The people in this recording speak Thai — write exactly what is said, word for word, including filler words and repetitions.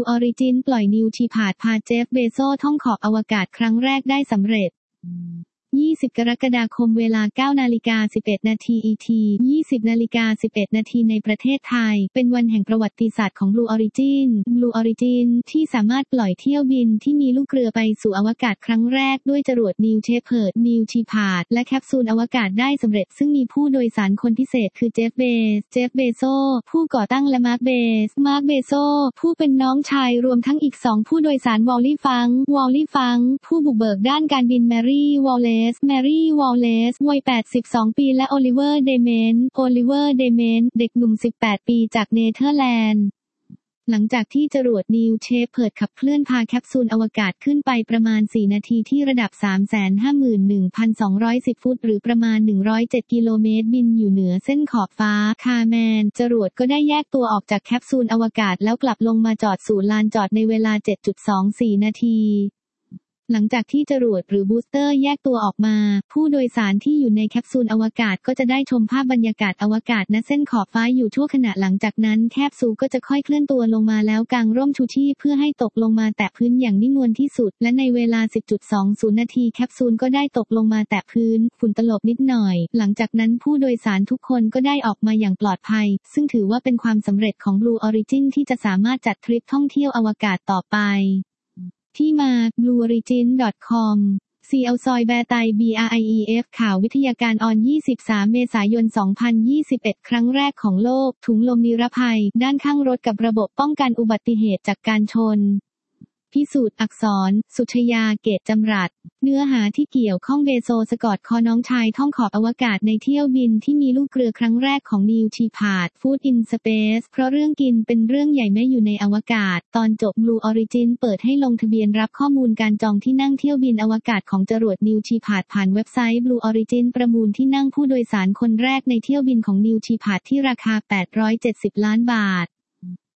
Blue Origin ปล่อยนิวชีพาร์ดพาเจฟเบโซท่องขอบอวกาศครั้งแรกได้สำเร็จยี่สิบกรกฎาคมเวลา เก้านาฬิกาสิบเอ็ดนาที อี ที ยี่สิบนาฬิกาสิบเอ็ดนาทีในประเทศไทยเป็นวันแห่งประวัติศาสตร์ของ Blue Origin Blue Origin ที่สามารถปล่อยเที่ยวบินที่มีลูกเรือไปสู่อวกาศครั้งแรกด้วยจรวด New Shepard New Shepard และแคปซูลอวกาศได้สำเร็จซึ่งมีผู้โดยสารคนพิเศษคือเจฟเบซเจฟเบโซผู้ก่อตั้งและมาร์คเบซมาร์คเบโซผู้เป็นน้องชายรวมทั้งอีกสองผู้โดยสารวอลลี่ฟังวอลลี่ฟังผู้บุกเบิกด้านการบินแมรี่วอลเลสแมรี่วอลเลสวัยแปดสิบสองปีและโอลิเวอร์เดเมนโอลิเวอร์เดเมนเด็กหนุ่มสิบแปดปีจากเนเธอร์แลนด์หลังจากที่จรวดนิวเชฟเพิร์ดขับเคลื่อนพาแคปซูลอวกาศขึ้นไปประมาณสี่นาทีที่ระดับ สามแสนห้าหมื่นหนึ่งพันสองร้อยสิบ ฟุตหรือประมาณหนึ่งร้อยเจ็ดกิโลเมตรบินอยู่เหนือเส้นขอบฟ้าคาแมนจรวดก็ได้แยกตัวออกจากแคปซูลอวกาศแล้วกลับลงมาจอดสู่ลานจอดในเวลา เจ็ดจุดสองสี่ นาทีหลังจากที่จรวดหรือบูสเตอร์แยกตัวออกมาผู้โดยสารที่อยู่ในแคปซูลอวกาศก็จะได้ชมภาพบรรยากาศอวกาศณเส้นขอบฟ้าอยู่ชั่วขณะหลังจากนั้นแคปซูลก็จะค่อยเคลื่อนตัวลงมาแล้วกางร่มชูชีพเพื่อให้ตกลงมาแตะพื้นอย่างนิ่งนวลที่สุดและในเวลา สิบจุดสองศูนย์ นาทีแคปซูลก็ได้ตกลงมาแตะพื้นฝุ่นตลบนิดหน่อยหลังจากนั้นผู้โดยสารทุกคนก็ได้ออกมาอย่างปลอดภัยซึ่งถือว่าเป็นความสำเร็จของ Blue Origin ที่จะสามารถจัดทริปท่องเที่ยวอวกาศต่อไปที่มา บลูออริจิน ดอท คอม ซี แอล ซอยแบร์ไต บี อาร์ ไอ อี เอฟ ข่าววิทยาการออน ยี่สิบสาม เมษายน สองพันยี่สิบเอ็ด ครั้งแรกของโลกถุงลมนิรภัยด้านข้างรถกับระบบป้องกันอุบัติเหตุจากการชนพิสูจน์อักษรสุชยาเกตจำรัดเนื้อหาที่เกี่ยวข้องเบโซสกอตคอน้องชายท่องขอบอวกาศในเที่ยวบินที่มีลูกเรือครั้งแรกของนิวชีพาร์ดฟู้ดอินสเปซเพราะเรื่องกินเป็นเรื่องใหญ่แม้อยู่ในอวกาศตอนจบ Blue Origin เปิดให้ลงทะเบียนรับข้อมูลการจองที่นั่งเที่ยวบินอวกาศของจรวดนิวชีพาร์ดผ่านเว็บไซต์ Blue Origin ประมูลที่นั่งผู้โดยสารคนแรกในเที่ยวบินของนิวชีพาร์ดที่ราคาแปดร้อยเจ็ดสิบล้านบาท